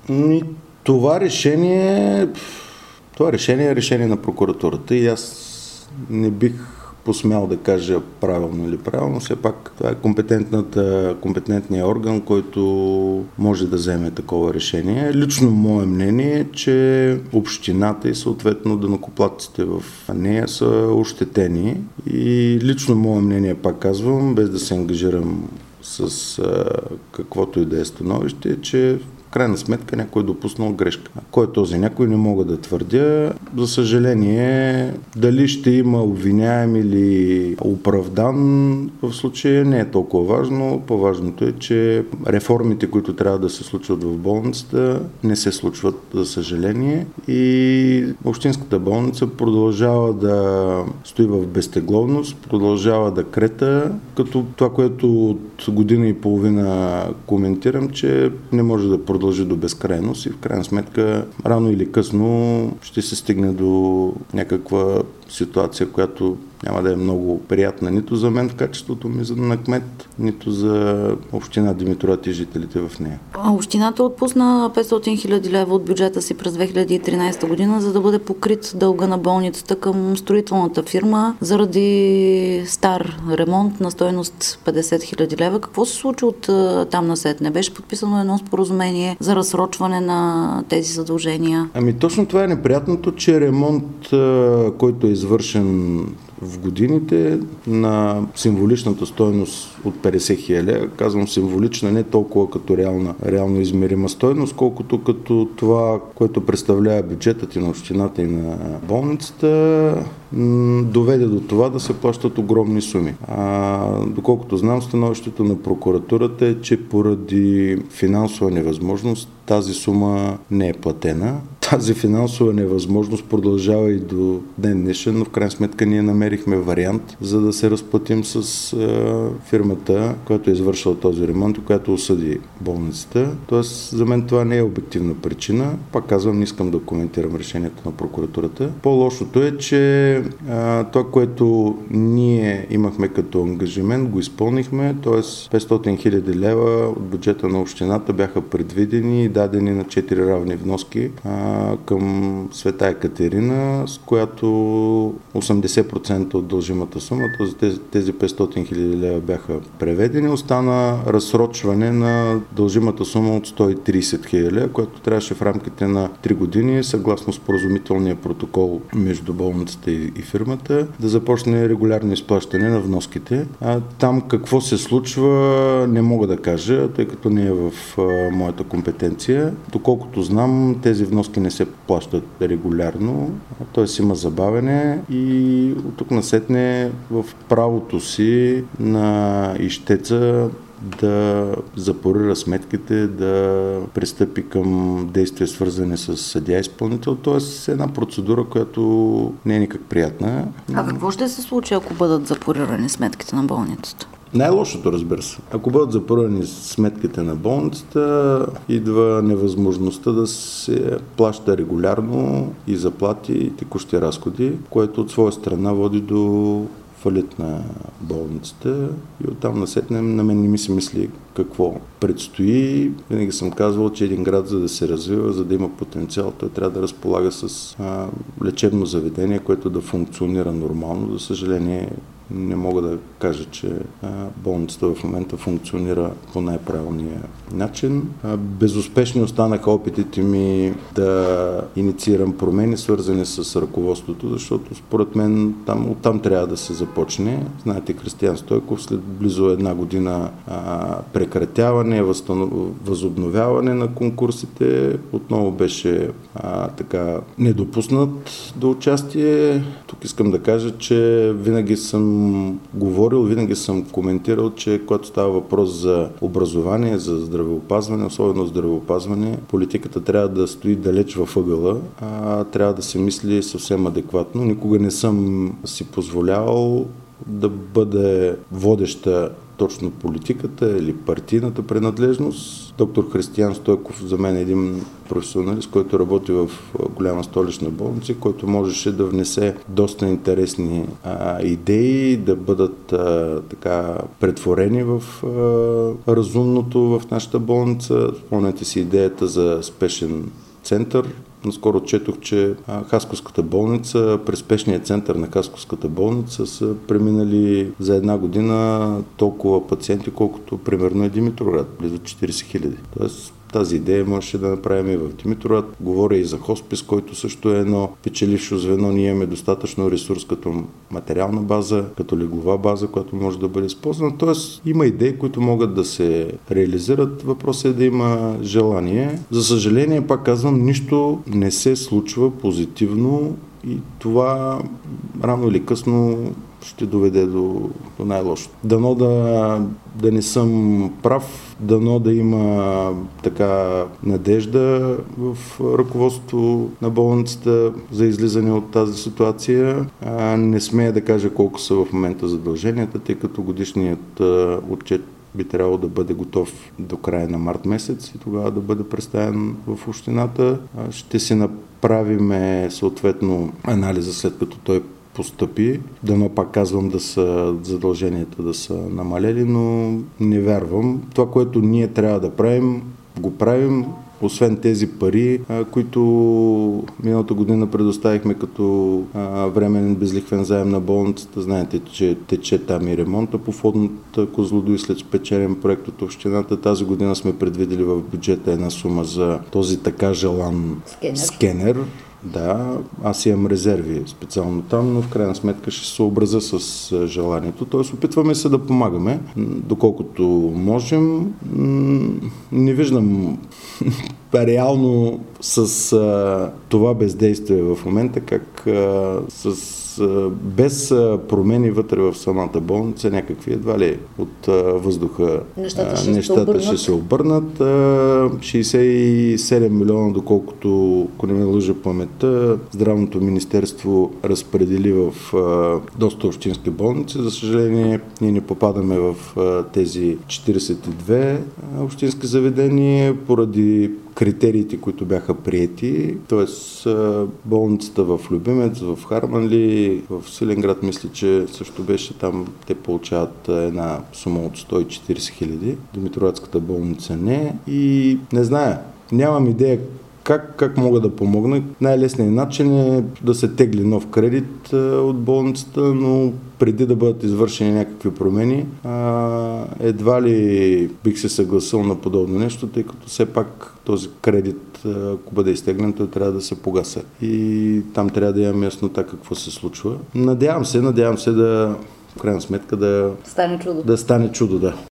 И това решение е решение на прокуратурата и аз не бих посмял да кажа правилно или правилно. Все пак това е компетентният орган, който може да вземе такова решение. Лично мое мнение е, че общината и съответно данъкоплатците в нея са ощетени и лично мое мнение, пак казвам, без да се ангажирам с каквото и да е становище, че в крайна сметка някой е допуснал грешка. Кой е този някой, не мога да твърдя. За съжаление, дали ще има обвиняем или оправдан, в случая не е толкова важно. По-важното е, че реформите, които трябва да се случват в болницата, не се случват, за съжаление. И общинската болница продължава да стои в безтегловност, продължава да крета, като това, което от година и половина коментирам, че не може да продължи до безкрайност и в крайна сметка рано или късно ще се стигне до някаква ситуация, която няма да е много приятна нито за мен в качеството ми на кмет, нито за община Димитровград и жителите в нея. Общината отпусна 500 хиляди лева от бюджета си през 2013 година, за да бъде покрит дълга на болницата към строителната фирма заради стар ремонт на стойност 50 хиляди лева. Какво се случи от там насетне? Беше подписано едно споразумение за разсрочване на тези задължения? Точно това е неприятното, че ремонт, който е извършен в годините на символичната стойност от 50 хиляди, казвам символична, не толкова като реално измерима стойност, колкото като това, което представлява бюджетът и на общината и на болницата, доведе до това да се плащат огромни суми. Доколкото знам, становището на прокуратурата е, че поради финансова невъзможност тази сума не е платена. Тази финансова невъзможност продължава и до ден днешен, но в крайна сметка ние намерихме вариант, за да се разплатим с фирмата, която е извършила този ремонт и която осъди болницата. Тоест, за мен това не е обективна причина. Пак казвам, не искам да коментирам решението на прокуратурата. По-лошото е, че това, което ние имахме като ангажимент, го изпълнихме, т.е. 500 хиляди лева от бюджета на общината бяха предвидени и дадени на 4 равни вноски към Света Екатерина, с която 80% от дължимата сума, тези 500 хиляди лева бяха преведени. Остана разсрочване на дължимата сума от 130 хиляди, която трябваше в рамките на 3 години, съгласно споразумителния протокол между болницата и фирмата, да започне регулярно изплащане на вноските. Там какво се случва, не мога да кажа, тъй като не е в моята компетенция. Доколкото знам, тези вноски не се плащат регулярно, т.е. има забавене и от тук насетне в правото си на ищеца да запорира сметките, да пристъпи към действия, свързани с съдия-изпълнител. Т.е. една процедура, която не е никак приятна. Какво ще се случи, ако бъдат запорирани сметките на болницата? Най-лошото, разбира се. Ако бъдат запорирани сметките на болницата, идва невъзможността да се плаща регулярно и заплати, и текущи разходи, което от своя страна води до фалит на болницата и оттам насетне на мен не ми се мисли какво предстои. Винаги съм казвал, че един град, за да се развива, за да има потенциал, той трябва да разполага с лечебно заведение, което да функционира нормално. За съжаление, не мога да кажа, че болницата в момента функционира по най-правилния начин. Безуспешни останаха опитите ми да инициирам промени, свързани с ръководството, защото според мен оттам трябва да се започне. Знаете, Кристиян Стойков след близо една година прекратяване, възобновяване на конкурсите, отново беше недопуснат до участие. Тук искам да кажа, че винаги съм говорил, винаги съм коментирал, че когато става въпрос за образование, за здравеопазване, особено здравеопазване, политиката трябва да стои далеч във ъгъла, трябва да се мисли съвсем адекватно. Никога не съм си позволявал да бъде водеща точно политиката или партийната принадлежност. Доктор Християн Стойков за мен е един професионалист, който работи в голяма столична болница, който можеше да внесе доста интересни идеи, да бъдат така претворени в разумното в нашата болница. Спомняте си идеята за спешен център. Наскоро четох, че Хасковската болница, през спешния център на Хасковската болница са преминали за една година толкова пациенти, колкото примерно е Димитровград, близо 40 хиляди. Тоест тази идея можеше да направим и в Димитровград. Говоря и за хоспис, който също е едно печелившо звено. Ние имаме достатъчно ресурс като материална база, като леглова база, която може да бъде използвана. Тоест има идеи, които могат да се реализират. Въпросът е да има желание. За съжаление, пак казвам, нищо не се случва позитивно и това рано или късно ще доведе до най-лошо. Дано да не съм прав, дано да има така надежда в ръководството на болницата за излизане от тази ситуация. Не смея да кажа колко са в момента задълженията, тъй като годишният отчет би трябвало да бъде готов до края на март месец и тогава да бъде представен в общината. Ще си направим съответно анализа след като той постъпи. Дано, пак казвам, да са задълженията да са намалели, но не вярвам. Това, което ние трябва да правим, го правим. Освен тези пари, които миналата година предоставихме като временен безлихвен заем на болницата. Знаете, че тече там и ремонта по входната Козлодуй след спечелен проект от общината. Тази година сме предвидели в бюджета една сума за този така желан скенер. Да, аз имам резерви специално там, но в крайна сметка ще се съобразя с желанието. Тоест опитваме се да помагаме, доколкото можем. Не виждам реално с това бездействие в момента как без промени вътре в самата болница, някакви едва ли от въздуха нещата ще се обърнат. 67 милиона, доколкото, ако не ме лъжа паметта, Здравното министерство разпредели в доста общински болници. За съжаление, ние не попадаме в тези 42 общински заведения поради критериите, които бяха приети, т.е. болницата в Любимец, в Харманли, в Свиленград, мисля, че също беше там, те получават една сума от 140 хиляди, Димитровградската болница не и не зная, нямам идея как мога да помогна. Най-лесният начин е да се тегли нов кредит от болницата, но преди да бъдат извършени някакви промени, едва ли бих се съгласил на подобно нещо, тъй като все пак този кредит, ако бъде изтеглен, той трябва да се погася. И там трябва да имаме яснота какво се случва. Надявам се да в крайна сметка да стане чудо. Да.